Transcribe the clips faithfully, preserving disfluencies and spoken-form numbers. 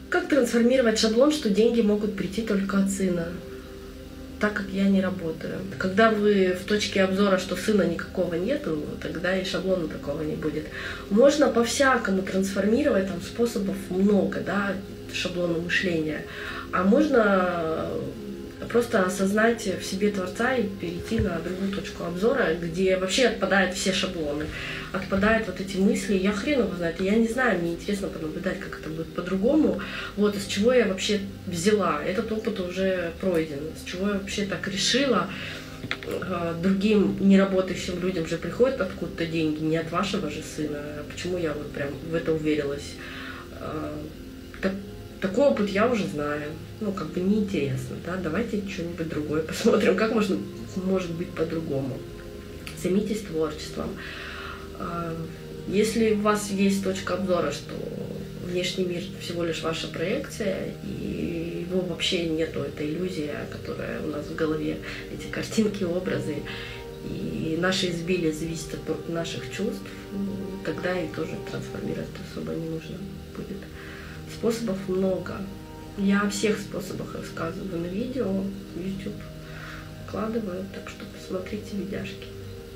Как трансформировать шаблон, что деньги могут прийти только от сына, так как я не работаю? Когда вы в точке обзора, что сына никакого нету, тогда и шаблона такого не будет. Можно по-всякому трансформировать, там способов много, да, шаблона мышления. А можно просто осознать в себе Творца и перейти на другую точку обзора, где вообще отпадают все шаблоны, отпадают вот эти мысли. Я хрен его знает, я не знаю, мне интересно понаблюдать, как это будет по-другому. Вот из чего я вообще взяла. Этот опыт уже пройден, с чего я вообще так решила. Другим неработающим людям же приходят откуда-то деньги, не от вашего же сына. Почему я вот прям в это уверилась? Так, такой опыт я уже знаю. Ну, как бы неинтересно, да? Давайте что-нибудь другое посмотрим, как можно, может быть по-другому. Займитесь творчеством. Если у вас есть точка обзора, что внешний мир всего лишь ваша проекция, и его вообще нету, этой иллюзии, которая у нас в голове, эти картинки, образы, и наше изобилие зависит от наших чувств, тогда и тоже трансформировать особо не нужно будет. Способов много. Я о всех способах рассказываю на видео, в YouTube вкладываю, так что посмотрите видяшки.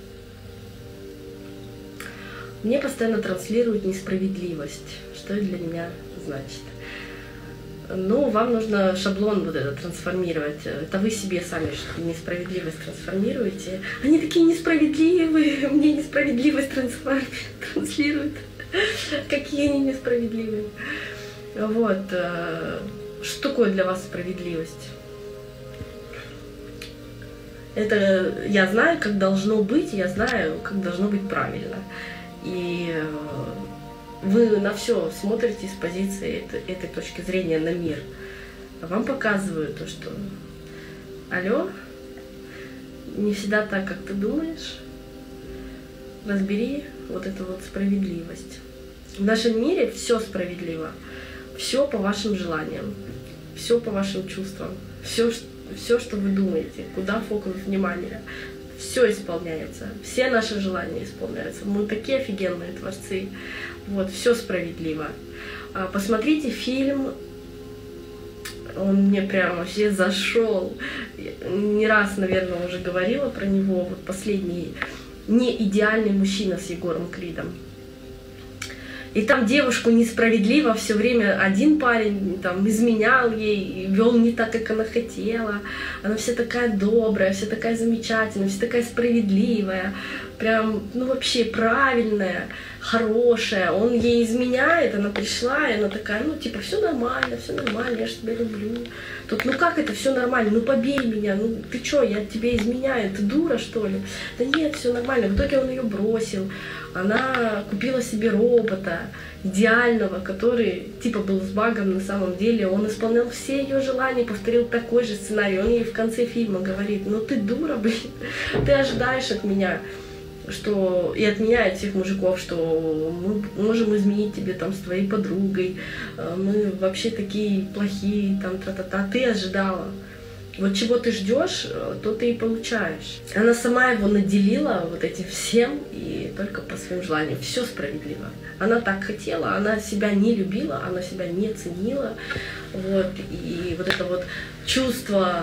Мне постоянно транслируют несправедливость. Что это для меня значит? Ну, вам нужно шаблон вот этот трансформировать. Это вы себе сами несправедливость трансформируете. Они такие несправедливые, мне несправедливость транслируют. Какие они несправедливые. Вот. Что такое для вас справедливость? Это я знаю, как должно быть, я знаю, как должно быть правильно. И вы на все смотрите с позиции этой, этой точки зрения на мир. А вам показывают то, что алло, не всегда так, как ты думаешь. Разбери вот эту вот справедливость. В нашем мире все справедливо. Все по вашим желаниям, все по вашим чувствам, все, все, что вы думаете, куда фокус внимания, все исполняется, все наши желания исполняются. Мы такие офигенные творцы, вот, все справедливо. Посмотрите фильм, он мне прям вообще зашел, не раз, наверное, уже говорила про него, вот последний «Не идеальный мужчина» с Егором Кридом. И там девушку несправедливо все время один парень там изменял ей, вел не так, как она хотела. Она вся такая добрая, вся такая замечательная, вся такая справедливая, прям, ну вообще правильная, хорошая. Он ей изменяет, она пришла, и она такая, ну типа, все нормально, все нормально, я же тебя люблю. Тут, ну как это все нормально, ну побей меня, ну ты что, я тебе изменяю, ты дура что ли? Да нет, все нормально. В итоге он ее бросил. Она купила себе робота идеального, который типа был с багом на самом деле. Он исполнял все ее желания, повторил такой же сценарий. Он ей в конце фильма говорит: ну ты дура, блин, ты ожидаешь от меня, что и от меня, и от всех мужиков, что мы можем изменить тебе там с твоей подругой, мы вообще такие плохие, там тра-та-та. Ты ожидала. Вот чего ты ждешь, то ты и получаешь. Она сама его наделила вот этим всем, и только по своим желаниям. Все справедливо. Она так хотела, она себя не любила, она себя не ценила. Вот. И вот это вот чувство,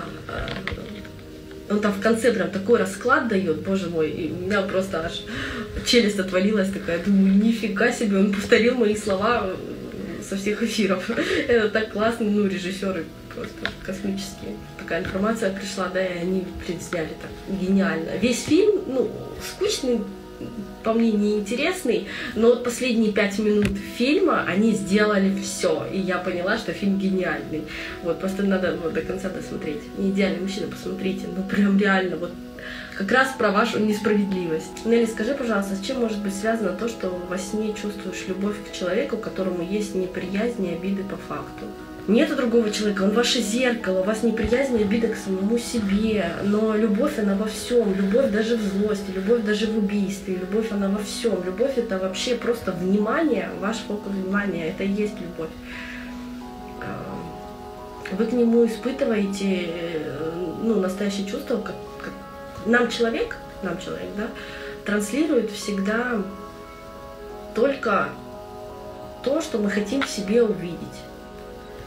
он там в конце прям такой расклад дает, боже мой, и у меня просто аж челюсть отвалилась такая, думаю, нифига себе, он повторил мои слова со всех эфиров. Это так классно, ну, режиссеры просто космические. Такая информация пришла, да, и они сняли так гениально. Весь фильм, ну, скучный, по мне, неинтересный, но вот последние пять минут фильма они сделали все, и я поняла, что фильм гениальный. Вот, просто надо вот до конца досмотреть. Не идеальный мужчина, посмотрите, ну прям реально, вот как раз про вашу несправедливость. Нелли, скажи, пожалуйста, с чем может быть связано то, что во сне чувствуешь любовь к человеку, которому есть неприязнь и обиды по факту? Нету другого человека, он ваше зеркало, у вас неприязнь и обида к самому себе, но любовь, она во всем, любовь даже в злости, любовь даже в убийстве, любовь, она во всем. Любовь — это вообще просто внимание, ваш фокус внимания, это и есть любовь. Вы к нему испытываете, ну, настоящее чувство, как, как нам человек, нам человек, да, транслирует всегда только то, что мы хотим в себе увидеть.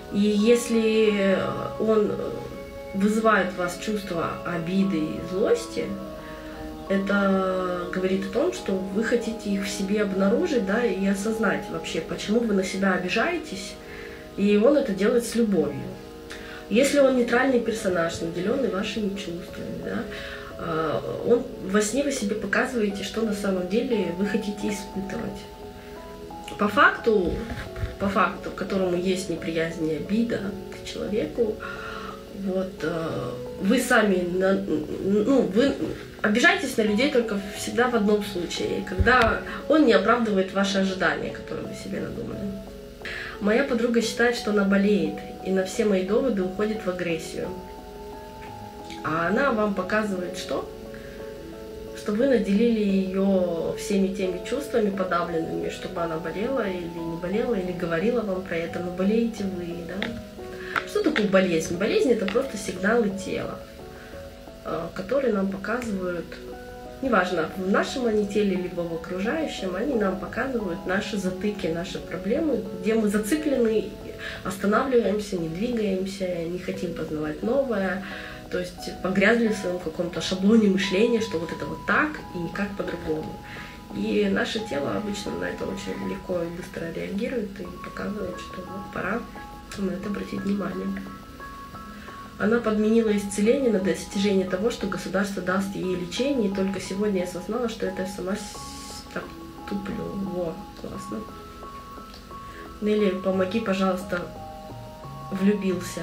И если он вызывает в вас чувство обиды и злости, это говорит о том, что вы хотите их в себе обнаружить, да, и осознать вообще, почему вы на себя обижаетесь, и он это делает с любовью. Если он нейтральный персонаж, наделенный вашими чувствами, да, он, во сне вы себе показываете, что на самом деле вы хотите испытывать. По факту, по факту, которому есть неприязнь и обида к человеку, вот, вы сами, ну, вы обижаетесь на людей только всегда в одном случае, когда он не оправдывает ваши ожидания, которые вы себе надумали. Моя подруга считает, что она болеет, и на все мои доводы уходит в агрессию. А она вам показывает что? Что вы наделили ее всеми теми чувствами подавленными, чтобы она болела или не болела, или говорила вам про это, но болеете вы, да? Что такое болезнь? Болезнь — это просто сигналы тела, которые нам показывают, неважно, в нашем они теле, либо в окружающем, они нам показывают наши затыки, наши проблемы, где мы зациклены, останавливаемся, не двигаемся, не хотим познавать новое, то есть погрязли в своем каком-то шаблоне мышления, что вот это вот так и никак по-другому. И наше тело обычно на это очень легко и быстро реагирует и показывает, что вот пора на это обратить внимание. Она подменила исцеление на достижение того, что государство даст ей лечение, и только сегодня я осознала, что это я сама так туплю. Во, классно. Нелли, помоги, пожалуйста, влюбился.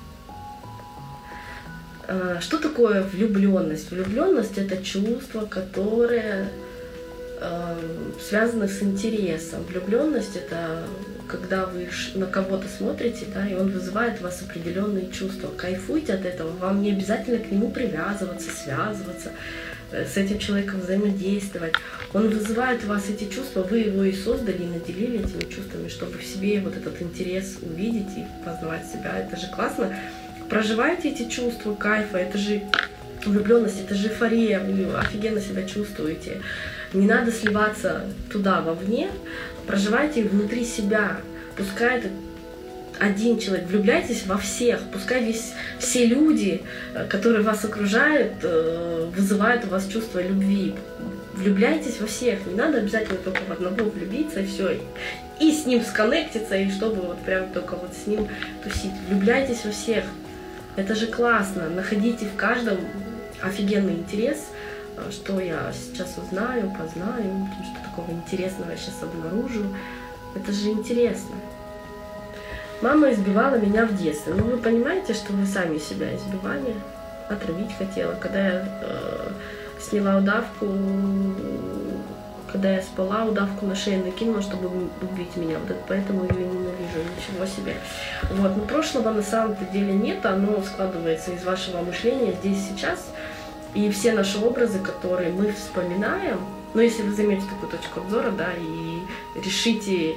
Что такое влюбленность? Влюбленность — это чувство, которое э, связано с интересом. Влюбленность — это когда вы на кого-то смотрите, да, и он вызывает у вас определенные чувства. Кайфуйте от этого, вам не обязательно к нему привязываться, связываться, с этим человеком взаимодействовать. Он вызывает у вас эти чувства, вы его и создали, и наделили этими чувствами, чтобы в себе вот этот интерес увидеть и познавать себя. Это же классно. Проживайте эти чувства кайфа, это же влюбленность, это же эйфория, вы офигенно себя чувствуете. Не надо сливаться туда, вовне, проживайте внутри себя. Пускай это один человек, влюбляйтесь во всех, пускай весь, все люди, которые вас окружают, вызывают у вас чувство любви. Влюбляйтесь во всех, не надо обязательно только в одного влюбиться и все, и с ним сконнектиться, и чтобы вот прям только вот с ним тусить. Влюбляйтесь во всех, это же классно, находите в каждом офигенный интерес, что я сейчас узнаю, познаю, что такого интересного я сейчас обнаружу. Это же интересно. Мама избивала меня в детстве. Ну, вы понимаете, что вы сами себя избивали, отравить хотела. Когда я э, сняла удавку, когда я спала, удавку на шею накинула, чтобы убить меня. Вот это, поэтому ее ненавижу. Ничего себе. Вот. Но прошлого на самом-то деле нет, оно складывается из вашего мышления здесь, сейчас. И все наши образы, которые мы вспоминаем, но если вы займете такую точку обзора, да, и решите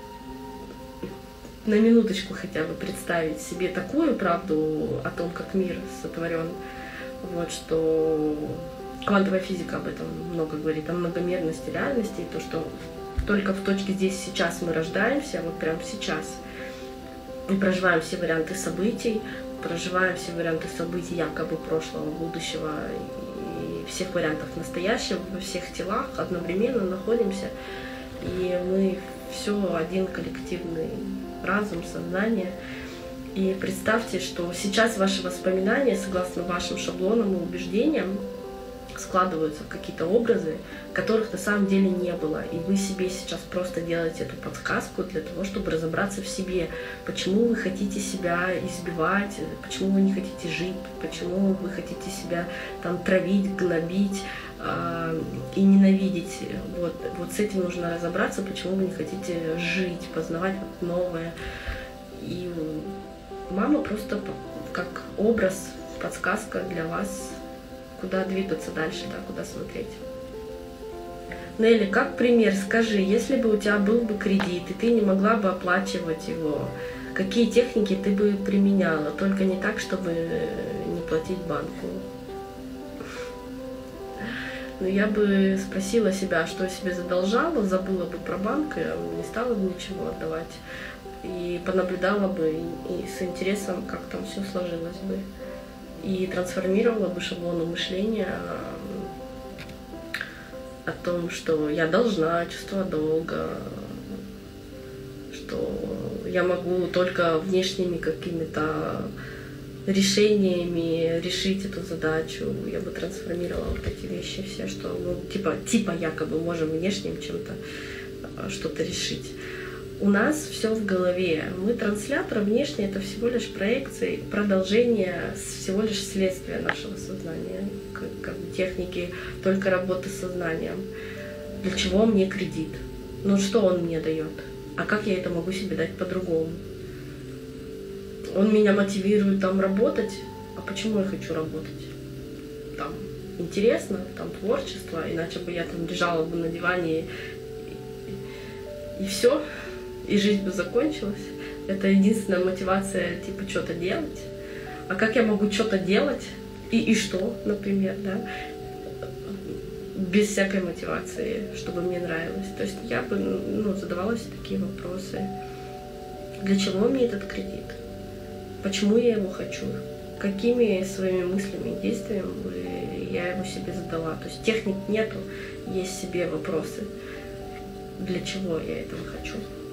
на минуточку хотя бы представить себе такую правду о том, как мир сотворен, вот, что квантовая физика об этом много говорит, о многомерности реальности, и то, что только в точке здесь сейчас мы рождаемся, вот прямо сейчас, и проживаем все варианты событий, проживаем все варианты событий якобы прошлого, будущего и всех вариантов настоящего, во всех телах одновременно находимся, и мы все один коллективный разум, сознание. И представьте, что сейчас ваши воспоминания, согласно вашим шаблонам и убеждениям, складываются в какие-то образы, которых на самом деле не было. И вы себе сейчас просто делаете эту подсказку для того, чтобы разобраться в себе. Почему вы хотите себя избивать, почему вы не хотите жить, почему вы хотите себя там травить, гнобить э, и ненавидеть. Вот, вот с этим нужно разобраться, почему вы не хотите жить, познавать вот новое. И мама просто как образ, подсказка для вас, куда двигаться дальше, да, куда смотреть. Нелли, как пример, скажи, если бы у тебя был бы кредит, и ты не могла бы оплачивать его, какие техники ты бы применяла? Только не так, чтобы не платить банку. Но я бы спросила себя, что я себе задолжала, забыла бы про банк, и не стала бы ничего отдавать. И понаблюдала бы и с интересом, как там все сложилось бы. И трансформировала бы шаблоны мышления о том, что я должна, чувство долга, что я могу только внешними какими-то решениями решить эту задачу. Я бы трансформировала вот эти вещи все, что ну, типа, типа якобы можем внешним чем-то что-то решить. У нас все в голове. Мы транслятор, внешне это всего лишь проекции, продолжение, всего лишь следствие нашего сознания, как, как техники только работы с сознанием. Для чего мне кредит? Ну что он мне дает? А как я это могу себе дать по-другому? Он меня мотивирует там работать, а почему я хочу работать? Там интересно, там творчество, иначе бы я там лежала бы на диване и, и, и все. И жизнь бы закончилась. Это единственная мотивация, типа, что-то делать. А как я могу что-то делать? И, и что, например, да? Без всякой мотивации, чтобы мне нравилось. То есть я бы ну, задавалась такие вопросы. Для чего мне этот кредит? Почему я его хочу? Какими своими мыслями и действиями я его себе задала? То есть техник нету, есть себе вопросы. Для чего я этого хочу?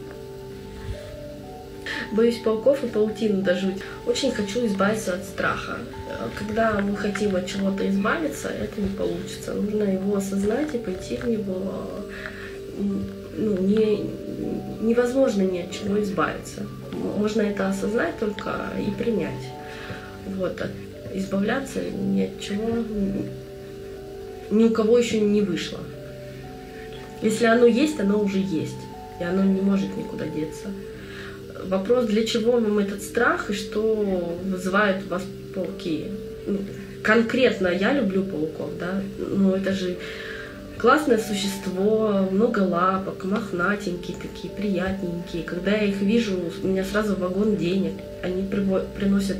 Боюсь пауков и паутину до жути. Очень хочу избавиться от страха. Когда мы хотим от чего-то избавиться, это не получится. Нужно его осознать и пойти в него. Ну, не, невозможно ни от чего избавиться. Можно это осознать только и принять. Вот. Избавляться ни от чего ни у кого еще не вышло. Если оно есть, оно уже есть. И оно не может никуда деться. Вопрос, для чего вам этот страх и что вызывает у вас пауки. Ну, конкретно я люблю пауков, да, но это же классное существо, много лапок, мохнатенькие такие, приятненькие. Когда я их вижу, у меня сразу вагон денег. Они приносят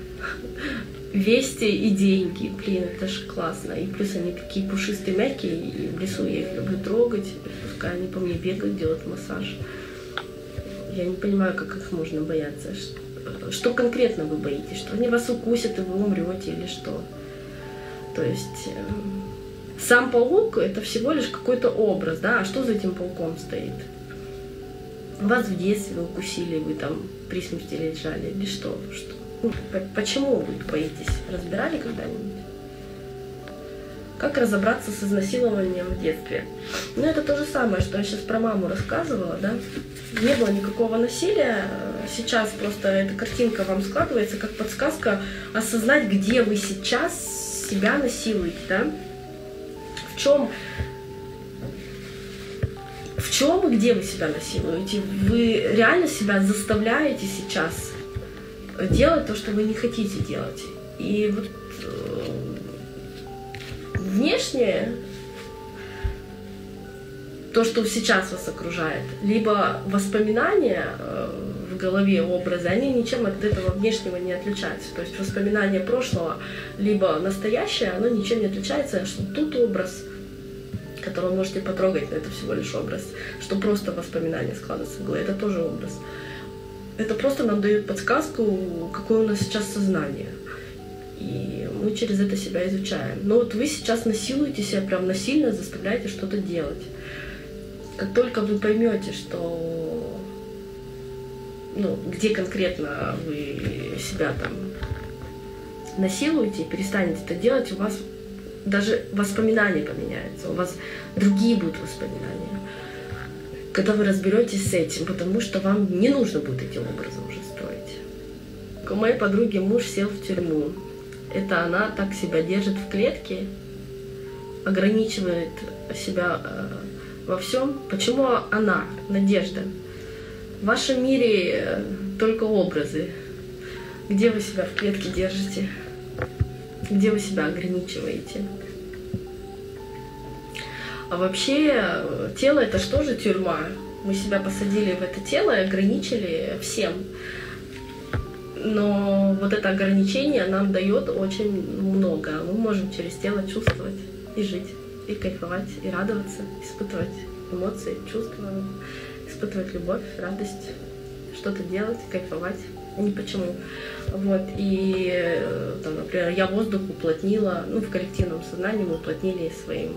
вести и деньги. Блин, это же классно. И плюс они такие пушистые, мягкие, и в лесу я их люблю трогать. Пускай они по мне бегают, делают массаж. Я не понимаю, как их можно бояться. Что конкретно вы боитесь? Что они вас укусят, и вы умрете, или что? То есть сам паук — это всего лишь какой-то образ, да? А что за этим пауком стоит? Вас в детстве укусили, вы там при смерти лежали, или что? что? Почему вы боитесь? Разбирали когда-нибудь? Как разобраться с изнасилованием в детстве? Ну, это то же самое, что я сейчас про маму рассказывала, да? Не было никакого насилия. Сейчас просто эта картинка вам складывается как подсказка осознать, где вы сейчас себя насилуете, да? В чем, в чем и где вы себя насилуете? Вы реально себя заставляете сейчас делать то, что вы не хотите делать. И вот внешне то, что сейчас вас окружает, либо воспоминания в голове, образы, они ничем от этого внешнего не отличаются. То есть воспоминания прошлого, либо настоящее, оно ничем не отличается, что тут образ, который вы можете потрогать, но это всего лишь образ, что просто воспоминания складываются в голове, это тоже образ. Это просто нам дает подсказку, какое у нас сейчас сознание. И мы через это себя изучаем. Но вот вы сейчас насилуете себя, прям насильно заставляете что-то делать. Как только вы поймете, что ну, где конкретно вы себя там насилуете, перестанете это делать, у вас даже воспоминания поменяются, у вас другие будут воспоминания. Когда вы разберетесь с этим, потому что вам не нужно будет эти образы уже строить. У моей подруги муж сел в тюрьму. Это она так себя держит в клетке, ограничивает себя во всем. Почему она, Надежда? В вашем мире только образы. Где вы себя в клетке держите? Где вы себя ограничиваете? А вообще тело — это что же тюрьма? Мы себя посадили в это тело и ограничили всем. Но вот это ограничение нам дает очень много. Мы можем через тело чувствовать и жить. и кайфовать, и радоваться, испытывать эмоции, чувства, испытывать любовь, радость, что-то делать, кайфовать. Ни почему. Вот. И, там, например, я воздух уплотнила, ну, в коллективном сознании мы уплотнили своим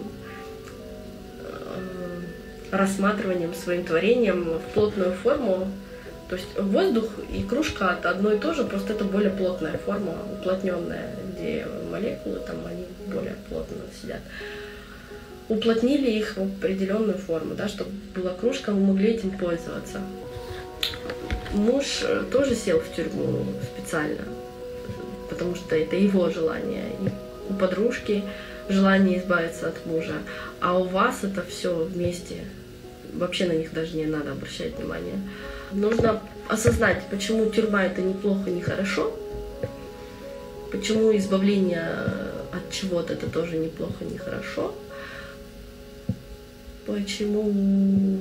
э, рассматриванием, своим творением в плотную форму. То есть воздух и кружка — это одно и то же, просто это более плотная форма, уплотненная, где молекулы там они более плотно сидят. Уплотнили их в определенную форму, да, чтобы была кружка, мы могли этим пользоваться. Муж тоже сел в тюрьму специально, потому что это его желание. И у подружки желание избавиться от мужа, а у вас это все вместе. Вообще на них даже не надо обращать внимание. Нужно осознать, почему тюрьма — это неплохо, не хорошо, почему избавление от чего-то — это тоже неплохо, не хорошо, почему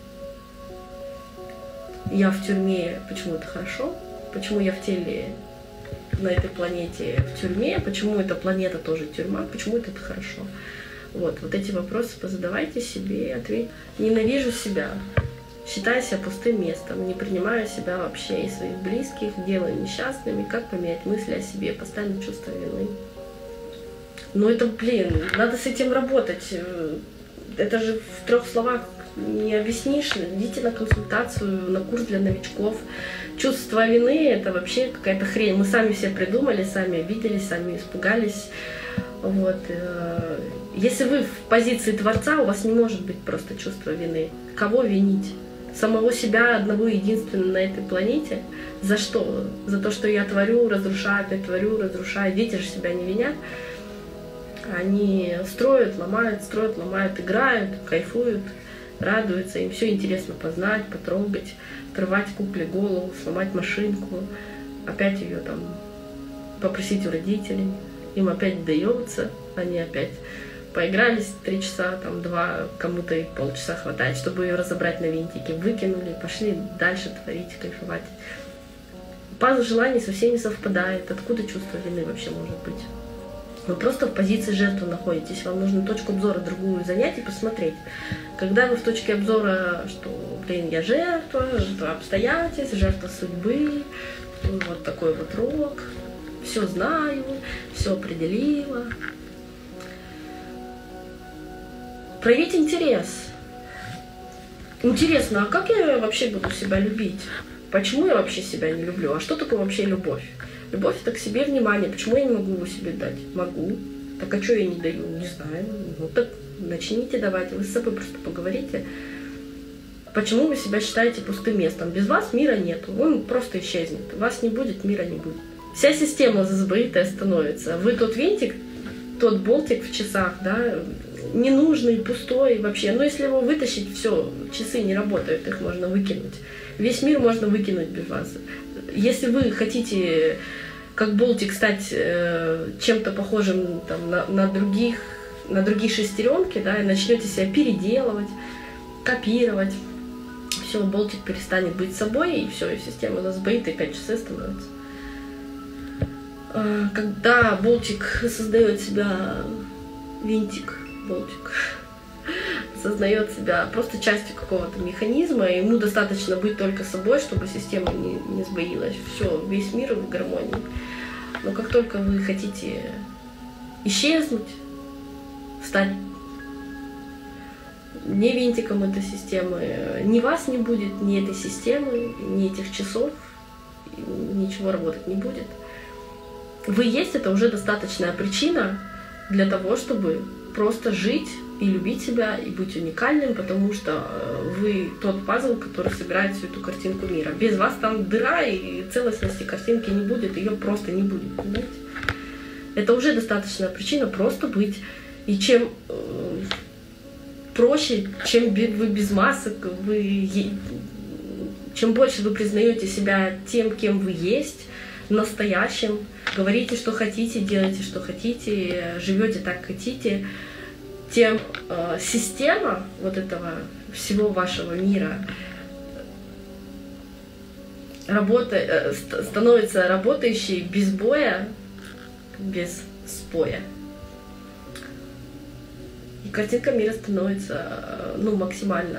я в тюрьме, почему это хорошо, почему я в теле на этой планете в тюрьме, почему эта планета тоже тюрьма, почему это, это хорошо. Вот, вот эти вопросы позадавайте себе и ответьте. Ненавижу себя, считаю себя пустым местом, не принимаю себя вообще и своих близких, делаю несчастными. Как поменять мысли о себе, постоянно чувство вины? Ну это, блин, надо с этим работать. Это же в трех словах не объяснишь. Идите на консультацию, на курс для новичков. Чувство вины — это вообще какая-то хрень. Мы сами все придумали, сами обиделись, сами испугались. Вот. Если вы в позиции Творца, у вас не может быть просто чувство вины. Кого винить? Самого себя, одного единственного на этой планете? За что? За то, что я творю, разрушаю, опять творю, разрушаю. Дети же себя не винят. Они строят, ломают, строят, ломают, играют, кайфуют, радуются. Им все интересно познать, потрогать, отрывать кукле голову, сломать машинку, опять ее там попросить у родителей. Им опять дается, они опять поигрались три часа, там два, кому-то и полчаса хватает, чтобы ее разобрать на винтики, выкинули, пошли дальше творить, кайфовать. Пазл желаний совсем не совпадает. Откуда чувство вины вообще может быть? Вы просто в позиции жертвы находитесь. Вам нужно точку обзора другую занять и посмотреть. Когда вы в точке обзора, что, блин, я жертва, жертва обстоятельств, жертва судьбы, вот такой вот рок, все знаю, все определила. Проявить интерес. Интересно, а как я вообще буду себя любить? Почему я вообще себя не люблю? А что такое вообще любовь? Любовь — это к себе внимание. Почему я не могу его себе дать? Могу. Так а что я не даю? Не знаю. Ну так начните давать. Вы с собой просто поговорите. Почему вы себя считаете пустым местом? Без вас мира нету. Он просто исчезнет. Вас не будет, мира не будет. Вся система забытая становится. Вы тот винтик, тот болтик в часах, да, ненужный, пустой вообще. Но если его вытащить, все, часы не работают, их можно выкинуть. Весь мир можно выкинуть без вас. Если вы хотите, как болтик, стать э, чем-то похожим там, на, на, других, на другие шестеренки, да, и начнете себя переделывать, копировать, все, болтик перестанет быть собой, и все, и система у нас сбоит, и пять часов становится. Э, когда болтик создает себя, винтик, болтик, сознает себя просто частью какого-то механизма, и ему достаточно быть только собой, чтобы система не, не сбоилась. Все, весь мир в гармонии. Но как только вы хотите исчезнуть, стать не винтиком этой системы, ни вас не будет, ни этой системы, ни этих часов, ничего работать не будет. Вы есть — это уже достаточная причина для того, чтобы просто жить и любить себя, и быть уникальным, потому что вы тот пазл, который собирает всю эту картинку мира. Без вас там дыра, и целостности картинки не будет, ее просто не будет, понимаете? Это уже достаточная причина просто быть. И чем э, проще, чем вы без масок, вы, чем больше вы признаете себя тем, кем вы есть, настоящим, говорите, что хотите, делайте, что хотите, живете так, хотите, тем э, система вот этого всего вашего мира работа, э, ст- становится работающей без боя, без споя. И картинка мира становится, ну, максимально,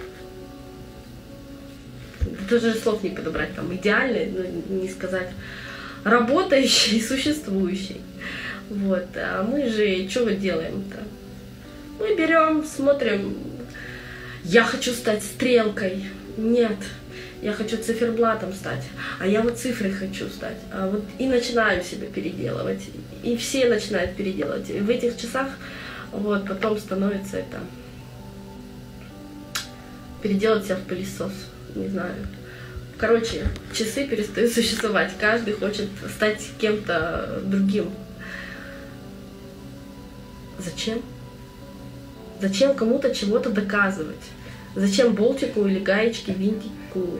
даже слов не подобрать, там, идеальной, ну, не сказать, работающей, существующей. Вот. А мы же что делаем-то? Мы берем, смотрим, я хочу стать стрелкой. Нет, я хочу циферблатом стать, а я вот цифрой хочу стать. А вот и начинаем себя переделывать. И все начинают переделывать. И в этих часах вот потом становится это переделать себя в пылесос. Не знаю. Короче, часы перестают существовать. Каждый хочет стать кем-то другим. Зачем? Зачем кому-то чего-то доказывать? Зачем болтику или гаечке, винтику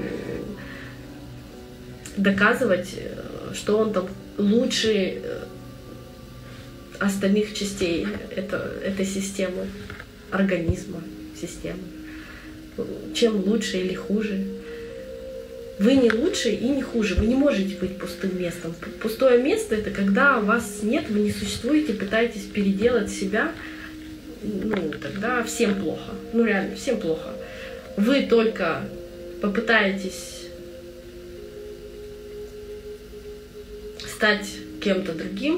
доказывать, что он там лучше остальных частей это, этой системы, организма, системы? Чем лучше или хуже? Вы не лучше и не хуже. Вы не можете быть пустым местом. Пустое место — это когда вас нет, вы не существуете, пытаетесь переделать себя. Ну, тогда всем плохо. Ну, реально, всем плохо. Вы только попытаетесь стать кем-то другим,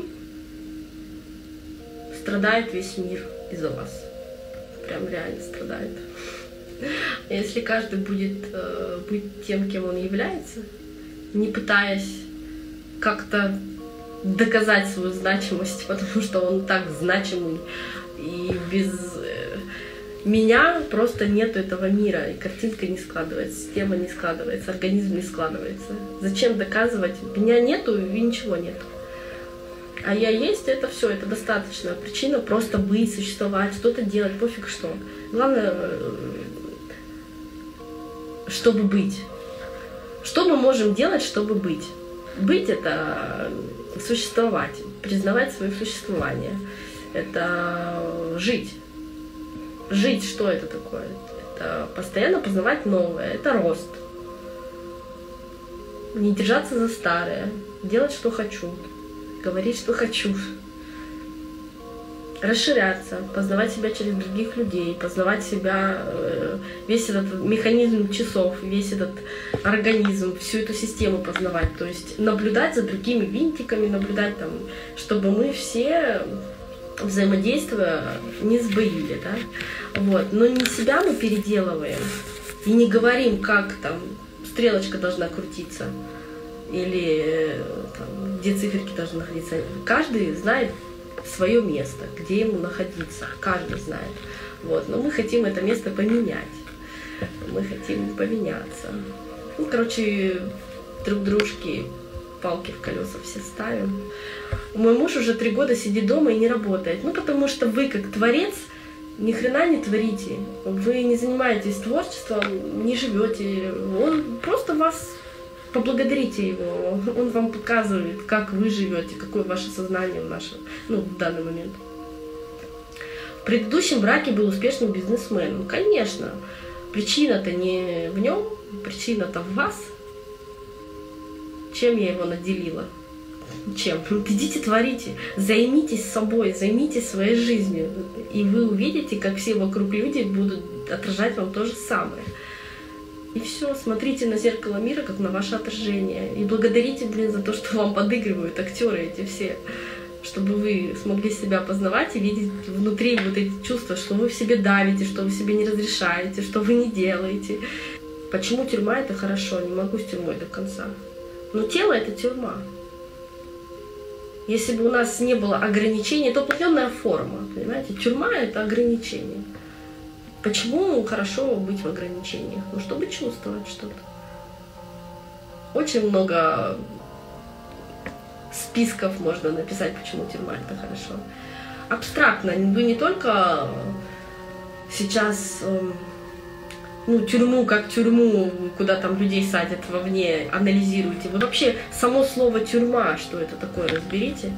страдает весь мир из-за вас. Прям реально страдает. Если каждый будет э, быть тем, кем он является, не пытаясь как-то доказать свою значимость, потому что он так значимый, и без э, меня просто нету этого мира, и картинка не складывается, система не складывается, организм не складывается. Зачем доказывать? Меня нету, и ничего нету. А я есть, это все, это достаточно. Причина просто быть, существовать, что-то делать, пофиг что. Главное, чтобы быть. Что мы можем делать, чтобы быть? Быть — это существовать, признавать свое существование. Это жить. Жить, что это такое? Это постоянно познавать новое, это рост. Не держаться за старое, делать, что хочу, говорить, что хочу. Расширяться, познавать себя через других людей, познавать себя, весь этот механизм часов, весь этот организм, всю эту систему познавать. То есть наблюдать за другими винтиками, наблюдать там, чтобы мы все, взаимодействуя, не сбоили, да? Вот. Но не себя мы переделываем и не говорим, как там стрелочка должна крутиться или там, где циферки должны находиться. Каждый знает свое место, где ему находиться. Каждый знает. Вот. Но мы хотим это место поменять. Мы хотим поменяться. Ну, короче, друг дружке палки в колеса все ставим. Мой муж уже три года сидит дома и не работает. Ну, потому что вы, как творец, ни хрена не творите. Вы не занимаетесь творчеством, не живете. Он просто вас... Поблагодарите его, он вам показывает, как вы живете, какое ваше сознание в нашем, ну, в данный момент. В предыдущем браке был успешным бизнесменом. Конечно, причина-то не в нем, причина-то в вас. Чем я его наделила? Чем? Идите творите, займитесь собой, займитесь своей жизнью, и вы увидите, как все вокруг люди будут отражать вам то же самое. И все, смотрите на зеркало мира, как на ваше отражение. И благодарите, блин, за то, что вам подыгрывают актеры эти все. Чтобы вы смогли себя познавать и видеть внутри вот эти чувства, что вы в себе давите, что вы себе не разрешаете, что вы не делаете. Почему тюрьма — это хорошо? Не могу с тюрьмой до конца. Но тело — это тюрьма. Если бы у нас не было ограничений, это определенная форма, понимаете? Тюрьма — это ограничение. Почему хорошо быть в ограничениях? Ну, чтобы чувствовать что-то. Очень много списков можно написать, почему тюрьма — это хорошо. Абстрактно. Вы не только сейчас ну, тюрьму как тюрьму, куда там людей садят вовне, анализируете. Вы вообще само слово «тюрьма», что это такое, разберите.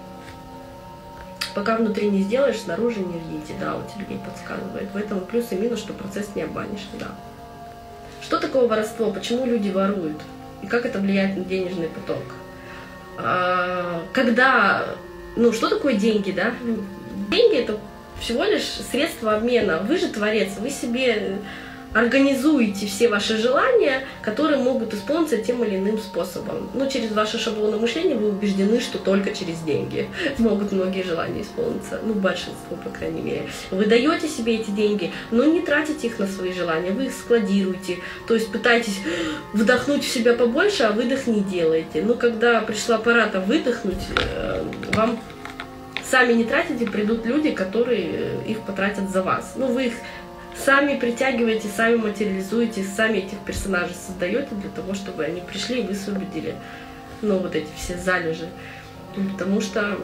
Пока внутри не сделаешь, снаружи не ждите, да, вот Сергей подсказывает. Поэтому плюс и минус, что процесс не обманешь, да. Что такое воровство? Почему люди воруют? И как это влияет на денежный поток? А, когда, ну, что такое деньги, да? Деньги — это всего лишь средство обмена. Вы же творец, вы себе организуете все ваши желания, которые могут исполниться тем или иным способом. Ну, через ваше шаблонное мышление вы убеждены, что только через деньги могут многие желания исполниться. Ну, большинство, по крайней мере. Вы даете себе эти деньги, но не тратите их на свои желания, вы их складируете. То есть пытаетесь вдохнуть в себя побольше, а выдох не делаете. Но когда пришла пора выдохнуть, вам сами не тратите, придут люди, которые их потратят за вас. Ну, вы их сами притягиваете, сами материализуете, сами этих персонажей создаете для того, чтобы они пришли и высвободили, ну, вот эти все залежи. Потому что,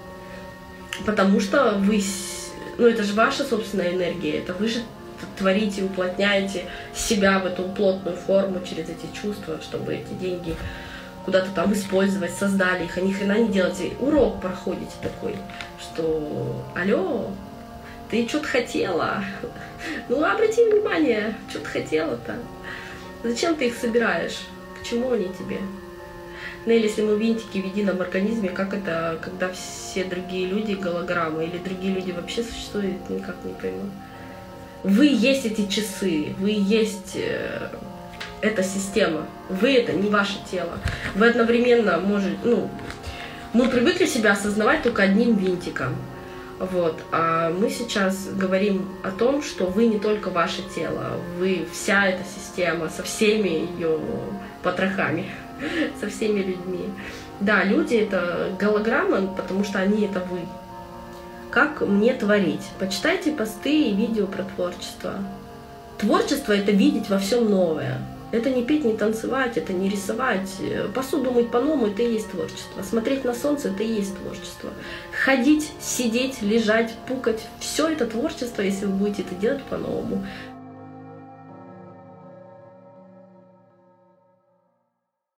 потому что вы, ну, это же ваша собственная энергия, это вы же творите, уплотняете себя в эту плотную форму через эти чувства, чтобы эти деньги куда-то там использовать, создали их, а ни хрена не делаете. Урок проходите такой, что алло, ты что-то хотела. Ну, обрати внимание, что ты хотела-то. Зачем ты их собираешь? К чему они тебе? Нелли, если мы винтики в едином организме, как это, когда все другие люди голограммы, или другие люди вообще существуют, никак не пойму. Вы есть эти часы, вы есть э, эта система, вы это не ваше тело. Вы одновременно можете, ну, мы привыкли себя осознавать только одним винтиком. Вот. А мы сейчас говорим о том, что вы не только ваше тело, вы вся эта система со всеми ее потрохами, со всеми людьми. Да, люди — это голограммы, потому что они — это вы. Как мне творить? Почитайте посты и видео про творчество. Творчество — это видеть во всем новое. Это не петь, не танцевать, это не рисовать. Посуду мыть по-новому — это и есть творчество. Смотреть на солнце — это и есть творчество. Ходить, сидеть, лежать, пукать — все это творчество, если вы будете это делать по-новому.